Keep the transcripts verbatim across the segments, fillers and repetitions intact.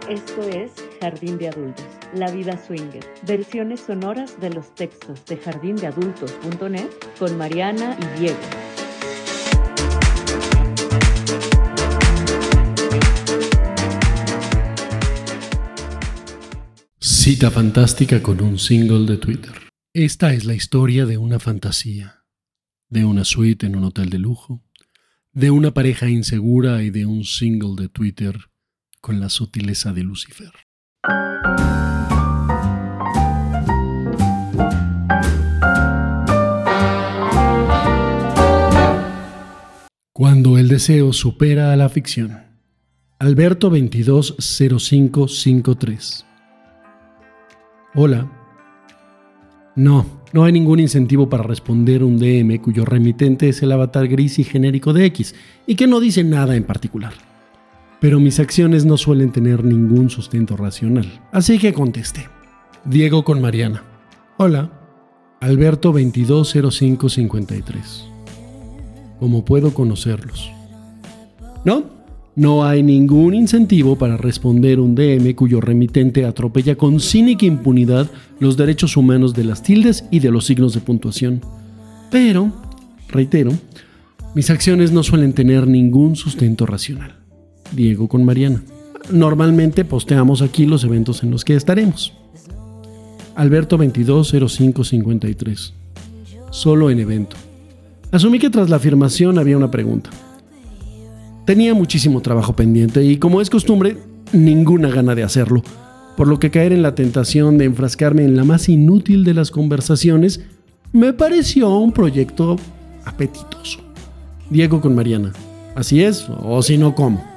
Esto es Jardín de Adultos, la vida swinger, versiones sonoras de los textos de jardín de adultos punto net con Mariana y Diego. Cita fantástica con un single de Twitter. Esta es la historia de una fantasía, de una suite en un hotel de lujo, de una pareja insegura y de un single de Twitter con la sutileza de Lucifer. Cuando el deseo supera a la ficción. Alberto veintidós cero cinco cincuenta y tres. Hola. No, no hay ningún incentivo para responder un D M cuyo remitente es el avatar gris y genérico de X y que no dice nada en particular. Pero mis acciones no suelen tener ningún sustento racional, así que contesté. Diego con Mariana. Hola. Alberto veintidós cero cinco cincuenta y tres. ¿Cómo puedo conocerlos? No, no hay ningún incentivo para responder un D M cuyo remitente atropella con cínica impunidad los derechos humanos de las tildes y de los signos de puntuación. Pero, reitero, mis acciones no suelen tener ningún sustento racional. Diego con Mariana. Normalmente posteamos aquí los eventos en los que estaremos. Alberto veintidós cero cinco cincuenta y tres. Solo en evento. Asumí que tras la afirmación había una pregunta. Tenía muchísimo trabajo pendiente y, como es costumbre, ninguna gana de hacerlo, por lo que caer en la tentación de enfrascarme en la más inútil de las conversaciones me pareció un proyecto apetitoso. Diego con Mariana. Así es, o si no, ¿cómo?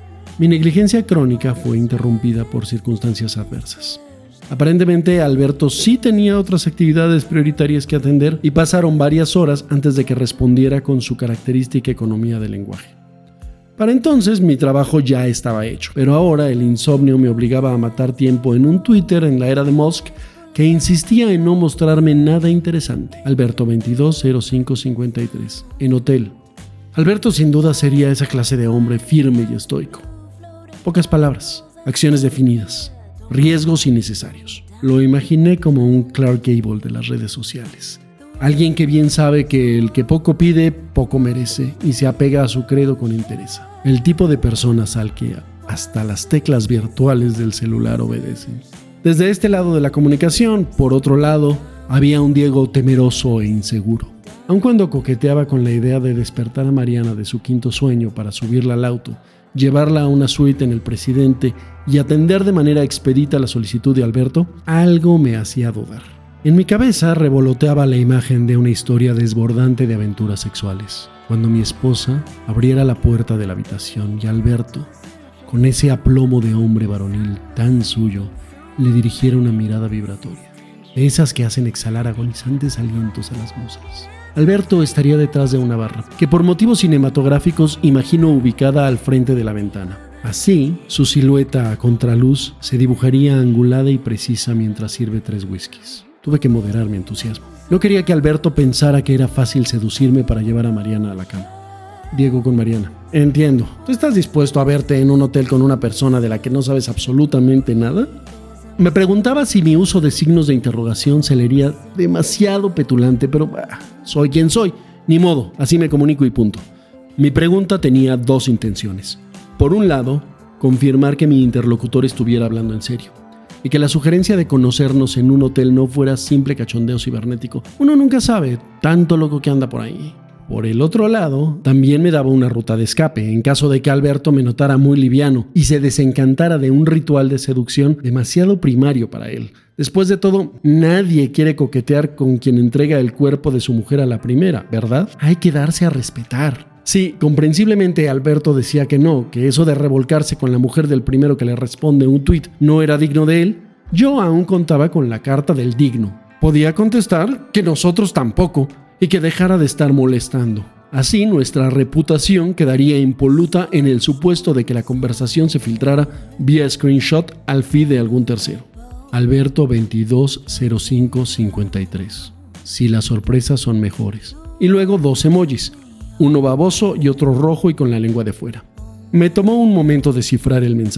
Mi negligencia crónica fue interrumpida por circunstancias adversas. Aparentemente, Alberto sí tenía otras actividades prioritarias que atender y pasaron varias horas antes de que respondiera con su característica economía del lenguaje. Para entonces, mi trabajo ya estaba hecho, pero ahora el insomnio me obligaba a matar tiempo en un Twitter en la era de Musk que insistía en no mostrarme nada interesante. Alberto veintidós cero cinco cincuenta y tres. En hotel. Alberto sin duda sería esa clase de hombre firme y estoico. Pocas palabras, acciones definidas, riesgos innecesarios. Lo imaginé como un Clark Gable de las redes sociales. Alguien que bien sabe que el que poco pide, poco merece y se apega a su credo con entereza. El tipo de personas al que hasta las teclas virtuales del celular obedecen. Desde este lado de la comunicación, por otro lado, había un Diego temeroso e inseguro. Aun cuando coqueteaba con la idea de despertar a Mariana de su quinto sueño para subirla al auto, llevarla a una suite en el Presidente y atender de manera expedita la solicitud de Alberto, algo me hacía dudar. En mi cabeza revoloteaba la imagen de una historia desbordante de aventuras sexuales, cuando mi esposa abriera la puerta de la habitación y Alberto, con ese aplomo de hombre varonil tan suyo, le dirigiera una mirada vibratoria, de esas que hacen exhalar agonizantes alientos a las musas. Alberto estaría detrás de una barra, que por motivos cinematográficos imagino ubicada al frente de la ventana. Así, su silueta a contraluz se dibujaría angulada y precisa mientras sirve tres whiskies. Tuve que moderar mi entusiasmo. No quería que Alberto pensara que era fácil seducirme para llevar a Mariana a la cama. Diego con Mariana. Entiendo. ¿Tú estás dispuesto a verte en un hotel con una persona de la que no sabes absolutamente nada? Me preguntaba si mi uso de signos de interrogación se leería demasiado petulante, pero bah, soy quien soy. Ni modo, así me comunico y punto. Mi pregunta tenía dos intenciones. Por un lado, confirmar que mi interlocutor estuviera hablando en serio y que la sugerencia de conocernos en un hotel no fuera simple cachondeo cibernético. Uno nunca sabe, tanto loco que anda por ahí. Por el otro lado, también me daba una ruta de escape en caso de que Alberto me notara muy liviano y se desencantara de un ritual de seducción demasiado primario para él. Después de todo, nadie quiere coquetear con quien entrega el cuerpo de su mujer a la primera, ¿verdad? Hay que darse a respetar. Sí, comprensiblemente Alberto decía que no, que eso de revolcarse con la mujer del primero que le responde un tuit no era digno de él. Yo aún contaba con la carta del digno. Podía contestar que nosotros tampoco, y que dejara de estar molestando. Así nuestra reputación quedaría impoluta en el supuesto de que la conversación se filtrara vía screenshot al feed de algún tercero. Alberto veintidós cero cinco cincuenta y tres. Si las sorpresas son mejores. Y luego dos emojis, uno baboso y otro rojo y con la lengua de fuera. Me tomó un momento descifrar el mensaje.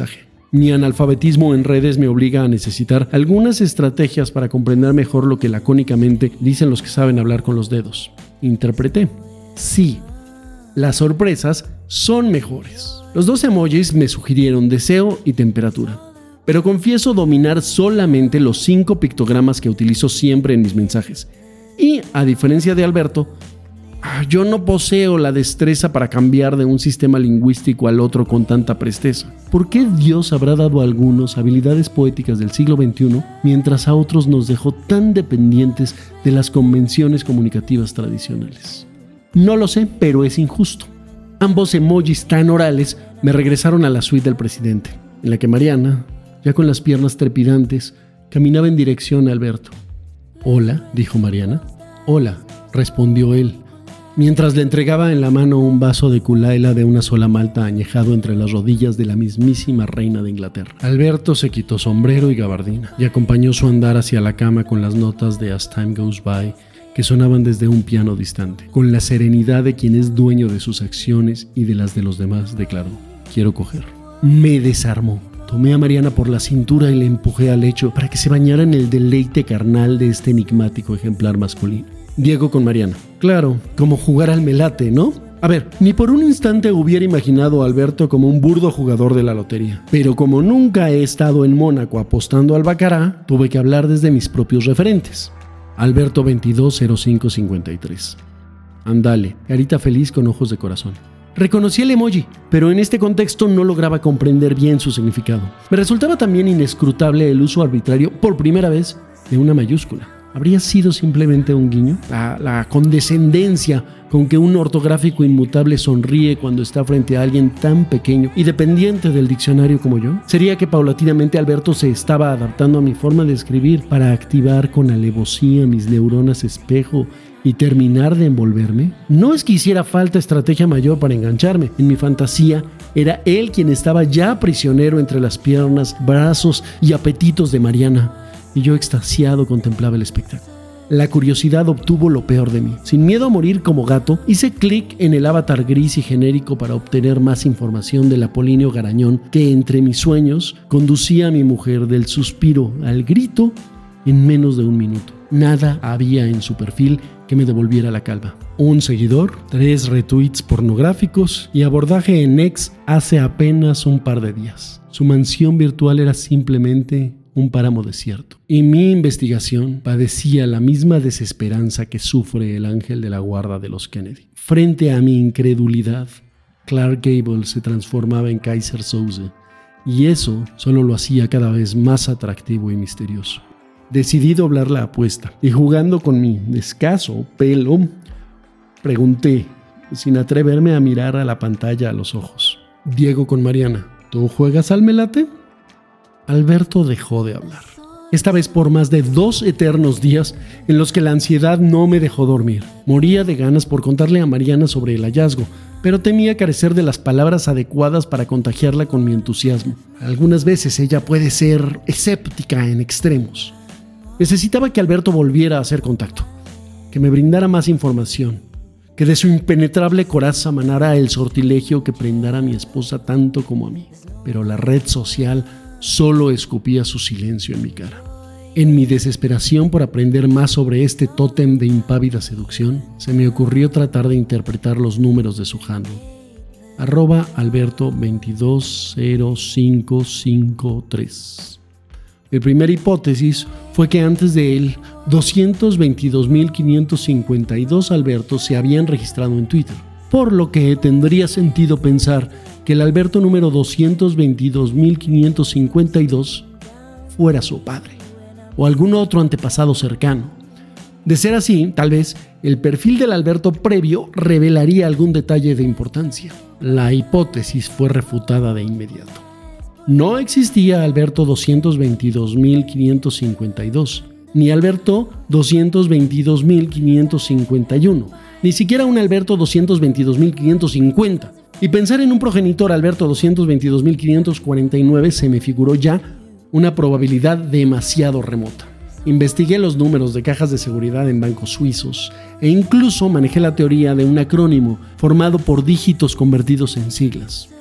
Mi analfabetismo en redes me obliga a necesitar algunas estrategias para comprender mejor lo que lacónicamente dicen los que saben hablar con los dedos. Interpreté. Sí, las sorpresas son mejores. Los dos emojis me sugirieron deseo y temperatura, pero confieso dominar solamente los cinco pictogramas que utilizo siempre en mis mensajes. Y, a diferencia de Alberto, yo no poseo la destreza para cambiar de un sistema lingüístico al otro con tanta presteza. ¿Por qué Dios habrá dado a algunos habilidades poéticas del siglo veintiuno, mientras a otros nos dejó tan dependientes de las convenciones comunicativas tradicionales? No lo sé, pero es injusto. Ambos emojis tan orales me regresaron a la suite del presidente, en la que Mariana, ya con las piernas trepidantes, caminaba en dirección a Alberto. «Hola», dijo Mariana. «Hola», respondió él, mientras le entregaba en la mano un vaso de culaila de una sola malta añejado entre las rodillas de la mismísima reina de Inglaterra. Alberto se quitó sombrero y gabardina y acompañó su andar hacia la cama con las notas de As Time Goes By que sonaban desde un piano distante. Con la serenidad de quien es dueño de sus acciones y de las de los demás, declaró: «Quiero coger». Me desarmó. Tomé a Mariana por la cintura y le empujé al lecho para que se bañara en el deleite carnal de este enigmático ejemplar masculino. Diego con Mariana. Claro, como jugar al melate, ¿no? A ver, ni por un instante hubiera imaginado a Alberto como un burdo jugador de la lotería. Pero como nunca he estado en Mónaco apostando al baccará, tuve que hablar desde mis propios referentes. Alberto veintidós cero cinco cincuenta y tres. Andale, carita feliz con ojos de corazón. Reconocí el emoji, pero en este contexto no lograba comprender bien su significado. Me resultaba también inescrutable el uso arbitrario, por primera vez, de una mayúscula. ¿Habría sido simplemente un guiño? La, la condescendencia con que un ortográfico inmutable sonríe cuando está frente a alguien tan pequeño y dependiente del diccionario como yo. ¿Sería que paulatinamente Alberto se estaba adaptando a mi forma de escribir para activar con alevosía mis neuronas espejo y terminar de envolverme? No es que hiciera falta estrategia mayor para engancharme. En mi fantasía era él quien estaba ya prisionero entre las piernas, brazos y apetitos de Mariana, y yo extasiado contemplaba el espectáculo. La curiosidad obtuvo lo peor de mí. Sin miedo a morir como gato, hice clic en el avatar gris y genérico para obtener más información del apolíneo garañón que entre mis sueños conducía a mi mujer del suspiro al grito en menos de un minuto. Nada había en su perfil que me devolviera la calma. Un seguidor, tres retweets pornográficos y abordaje en X hace apenas un par de días. Su mansión virtual era simplemente un páramo desierto. Y mi investigación padecía la misma desesperanza que sufre el ángel de la guarda de los Kennedy. Frente a mi incredulidad, Clark Gable se transformaba en Kaiser Soze, y eso solo lo hacía cada vez más atractivo y misterioso. Decidí doblar la apuesta y, jugando con mi escaso pelo, pregunté, sin atreverme a mirar a la pantalla a los ojos: Diego con Mariana, ¿tú juegas al melate? Alberto dejó de hablar. Esta vez por más de dos eternos días en los que la ansiedad no me dejó dormir. Moría de ganas por contarle a Mariana sobre el hallazgo, pero temía carecer de las palabras adecuadas para contagiarla con mi entusiasmo. Algunas veces ella puede ser escéptica en extremos. Necesitaba que Alberto volviera a hacer contacto, que me brindara más información, que de su impenetrable coraza manara el sortilegio que prendara a mi esposa tanto como a mí. Pero la red social solo escupía su silencio en mi cara. En mi desesperación por aprender más sobre este tótem de impávida seducción, se me ocurrió tratar de interpretar los números de su handle. Arroba Alberto veintidós cero cinco cinco tres. Mi primera hipótesis fue que antes de él, doscientos veintidós mil quinientos cincuenta y dos Albertos se habían registrado en Twitter, por lo que tendría sentido pensar que el Alberto número doscientos veintidós mil quinientos cincuenta y dos fuera su padre, o algún otro antepasado cercano. De ser así, tal vez el perfil del Alberto previo revelaría algún detalle de importancia. La hipótesis fue refutada de inmediato. No existía Alberto doscientos veintidós mil quinientos cincuenta y dos, ni Alberto doscientos veintidós mil quinientos cincuenta y uno, ni siquiera un Alberto doscientos veintidós mil quinientos cincuenta. Y pensar en un progenitor Alberto doscientos veintidós mil quinientos cuarenta y nueve se me figuró ya una probabilidad demasiado remota. Investigué los números de cajas de seguridad en bancos suizos e incluso manejé la teoría de un acrónimo formado por dígitos convertidos en siglas.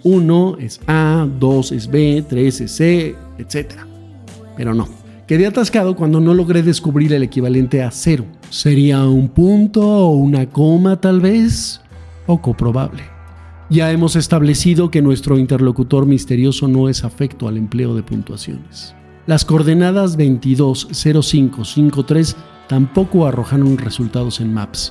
uno es A, dos es B, tres es C, etcétera. Pero no, quedé atascado cuando no logré descubrir el equivalente a cero. ¿Sería un punto o una coma tal vez? Poco probable. Ya hemos establecido que nuestro interlocutor misterioso no es afecto al empleo de puntuaciones. Las coordenadas veintidós cero cinco cincuenta y tres tampoco arrojaron resultados en Maps.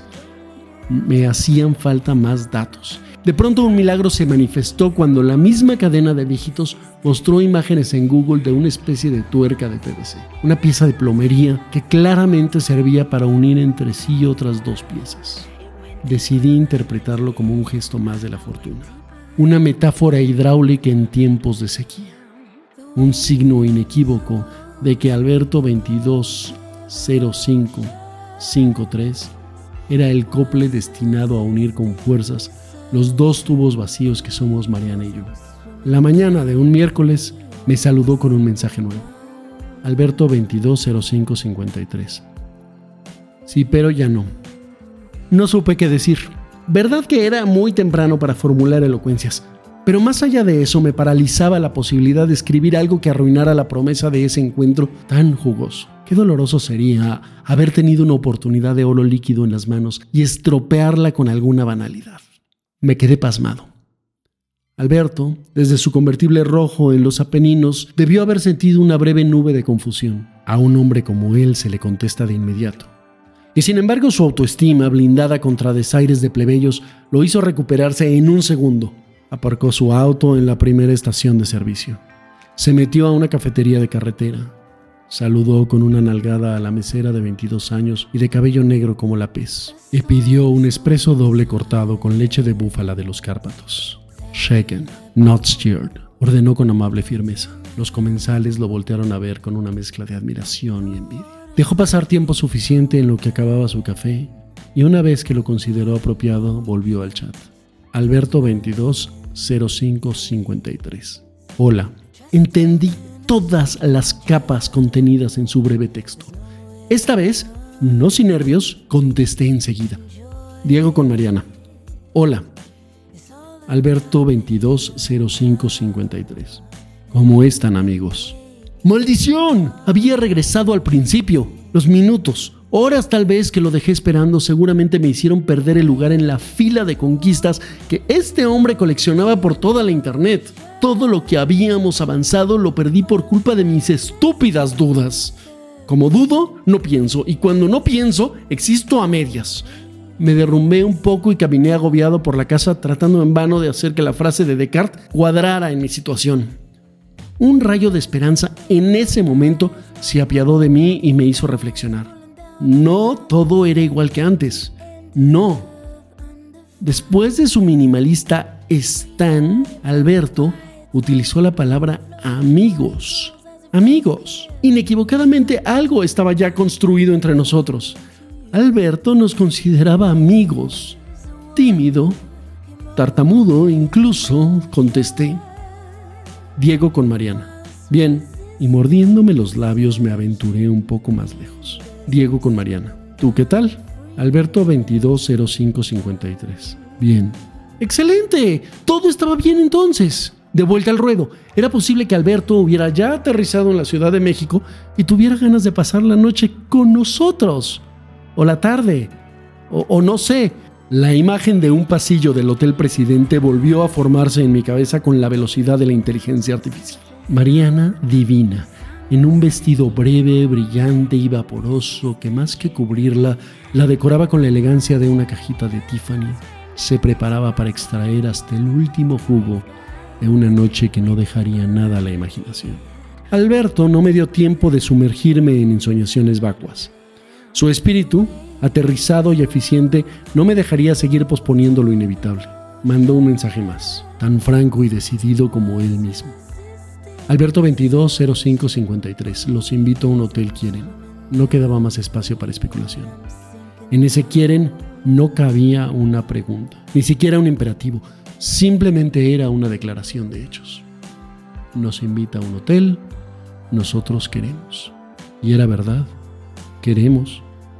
Me hacían falta más datos. De pronto un milagro se manifestó cuando la misma cadena de dígitos mostró imágenes en Google de una especie de tuerca de P V C, una pieza de plomería que claramente servía para unir entre sí otras dos piezas. Decidí interpretarlo como un gesto más de la fortuna, una metáfora hidráulica en tiempos de sequía, un signo inequívoco de que Alberto veintidós cero cinco cincuenta y tres era el cople destinado a unir con fuerzas los dos tubos vacíos que somos Mariana y yo. La mañana de un miércoles me saludó con un mensaje nuevo. Alberto veintidós cero cinco cincuenta y tres. Sí, pero ya no. No supe qué decir. Verdad que era muy temprano para formular elocuencias, pero más allá de eso me paralizaba la posibilidad de escribir algo que arruinara la promesa de ese encuentro tan jugoso. Qué doloroso sería haber tenido una oportunidad de oro líquido en las manos y estropearla con alguna banalidad. Me quedé pasmado. Alberto, desde su convertible rojo en los Apeninos, debió haber sentido una breve nube de confusión. A un hombre como él se le contesta de inmediato. Y sin embargo su autoestima, blindada contra desaires de plebeyos, lo hizo recuperarse en un segundo. Aparcó su auto en la primera estación de servicio. Se metió a una cafetería de carretera. Saludó con una nalgada a la mesera de veintidós años y de cabello negro como la pez, y pidió un espresso doble cortado con leche de búfala de los Cárpatos. Shaken, not stirred, ordenó con amable firmeza. Los comensales lo voltearon a ver con una mezcla de admiración y envidia. Dejó pasar tiempo suficiente en lo que acababa su café, y una vez que lo consideró apropiado, volvió al chat. Alberto veintidós cero cinco cincuenta y tres. Hola, entendí todas las capas contenidas en su breve texto. Esta vez, no sin nervios, contesté enseguida. Diego con Mariana. Hola. Alberto veintidós cero cinco cincuenta y tres. ¿Cómo están, amigos? ¡Maldición! Había regresado al principio. Los minutos, horas tal vez que lo dejé esperando seguramente me hicieron perder el lugar en la fila de conquistas que este hombre coleccionaba por toda la internet. Todo lo que habíamos avanzado lo perdí por culpa de mis estúpidas dudas. Como dudo, no pienso, y cuando no pienso, existo a medias. Me derrumbé un poco y caminé agobiado por la casa tratando en vano de hacer que la frase de Descartes cuadrara en mi situación. Un rayo de esperanza en ese momento se apiadó de mí y me hizo reflexionar. No todo era igual que antes. No. Después de su minimalista Stan, Alberto utilizó la palabra amigos. Amigos. Inequivocadamente algo estaba ya construido entre nosotros. Alberto nos consideraba amigos. Tímido, tartamudo incluso, contesté. Diego con Mariana. Bien, y mordiéndome los labios me aventuré un poco más lejos. Diego con Mariana. ¿Tú qué tal? Alberto veintidós cero cinco cincuenta y tres. Bien. ¡Excelente! Todo estaba bien entonces. De vuelta al ruedo. Era posible que Alberto hubiera ya aterrizado en la Ciudad de México y tuviera ganas de pasar la noche con nosotros. O la tarde. O, o no sé. La imagen de un pasillo del Hotel Presidente volvió a formarse en mi cabeza con la velocidad de la inteligencia artificial. Mariana divina, en un vestido breve, brillante y vaporoso que más que cubrirla, la decoraba con la elegancia de una cajita de Tiffany, se preparaba para extraer hasta el último jugo de una noche que no dejaría nada a la imaginación. Alberto no me dio tiempo de sumergirme en ensoñaciones vacuas. Su espíritu, aterrizado y eficiente, no me dejaría seguir posponiendo lo inevitable. Mandó un mensaje más, tan franco y decidido como él mismo. Alberto veintidós cero cinco cincuenta y tres. Los invito a un hotel quieren. No quedaba más espacio para especulación. En ese quieren no cabía una pregunta, ni siquiera un imperativo. Simplemente era una declaración de hechos. Nos invita a un hotel, nosotros queremos. Y era verdad, queremos.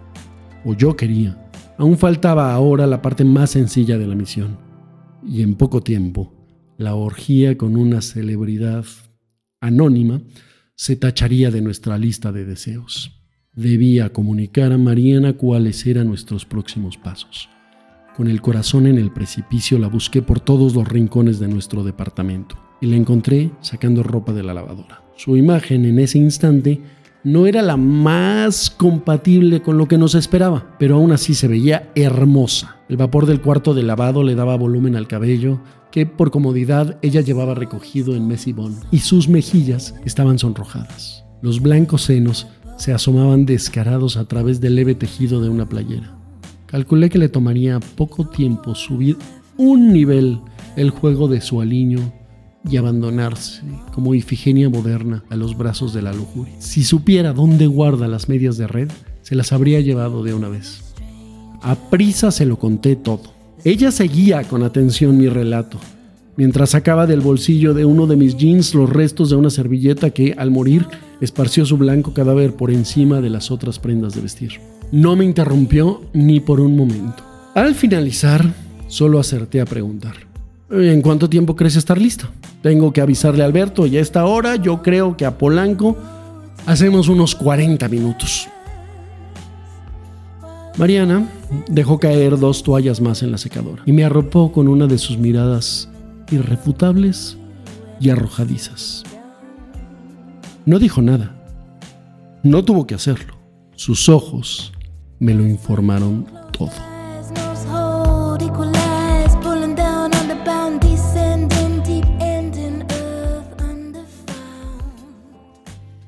O yo quería. Aún faltaba ahora la parte más sencilla de la misión. Y en poco tiempo, La orgía con una celebridad anónima se tacharía de nuestra lista de deseos. Debía comunicar a Mariana cuáles eran nuestros próximos pasos. Con el corazón en el precipicio la busqué por todos los rincones de nuestro departamento y la encontré sacando ropa de la lavadora. Su imagen en ese instante no era la más compatible con lo que nos esperaba, pero aún así se veía hermosa. El vapor del cuarto de lavado le daba volumen al cabello, que por comodidad ella llevaba recogido en mesibón, y sus mejillas estaban sonrojadas. Los blancos senos se asomaban descarados a través del leve tejido de una playera. Calculé que le tomaría poco tiempo subir un nivel el juego de su aliño y abandonarse como Ifigenia moderna a los brazos de la lujuria. Si supiera dónde guarda las medias de red, se las habría llevado de una vez. A prisa se lo conté todo. Ella seguía con atención mi relato, mientras sacaba del bolsillo de uno de mis jeans los restos de una servilleta que, al morir, esparció su blanco cadáver por encima de las otras prendas de vestir. No me interrumpió ni por un momento. Al finalizar, solo acerté a preguntar: ¿en cuánto tiempo crees estar lista? Tengo que avisarle a Alberto y a esta hora yo creo que a Polanco hacemos unos cuarenta minutos. Mariana dejó caer dos toallas más en la secadora y me arropó con una de sus miradas irrefutables y arrojadizas. No dijo nada. No tuvo que hacerlo. Sus ojos me lo informaron todo.